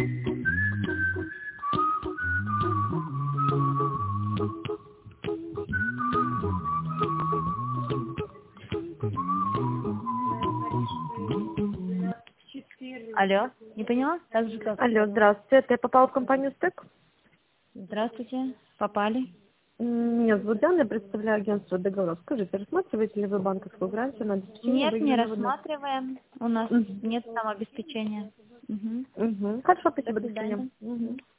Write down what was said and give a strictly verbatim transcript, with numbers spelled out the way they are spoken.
Алло, не поняла? Так же как? Алло, здравствуйте. Это я попала в компанию СТЭК? Здравствуйте, попали? М, Меня зовут Диана, я представляю агентство договоров. Скажите, рассматриваете ли вы банковскую гарантию на обеспечение Нет, не выигранного дня? рассматриваем. У нас Мгм. нет самообеспечения. Угу. Мгм. Хорошо, До спасибо, до свидания. свидания. Мгм.